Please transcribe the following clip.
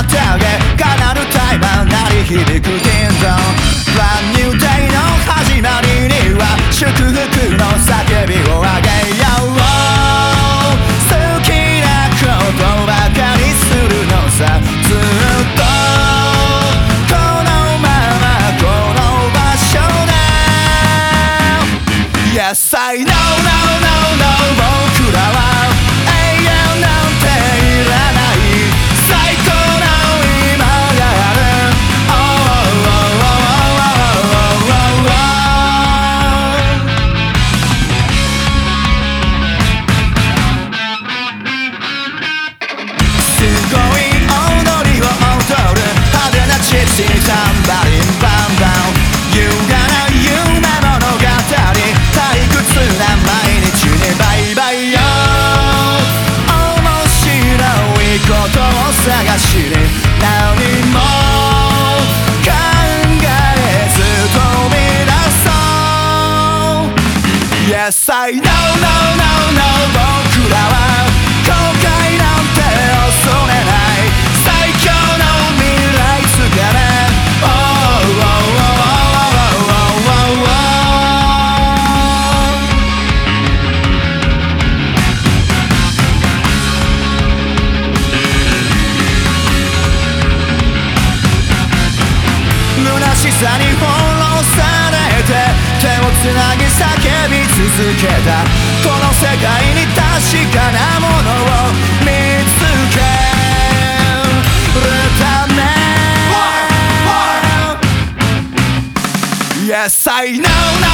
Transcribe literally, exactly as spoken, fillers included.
手上げかなるタイマー鳴り響くディンドン Brand new day の始まりには祝福の叫びを上げよう好きなことばかりするのさずっとこのままこの場所で Yes I know no no no 僕らは永遠なんていらない最高の今がある Oh oh oh oh oh oh すごい踊りを踊る派手なチッチにタンバリンバンバン優雅な夢物語退屈な毎日にバイバイよ面白いことを探しに何も考えず飛び出そう Yes I know no no no 僕らは後悔なんて恐れない最強の未来すがね Oh oh oh oh oh oh 虚しさに翻弄されて手をつなぎ叫び続けたこの世界に確かなものを見つけるため Yes I know no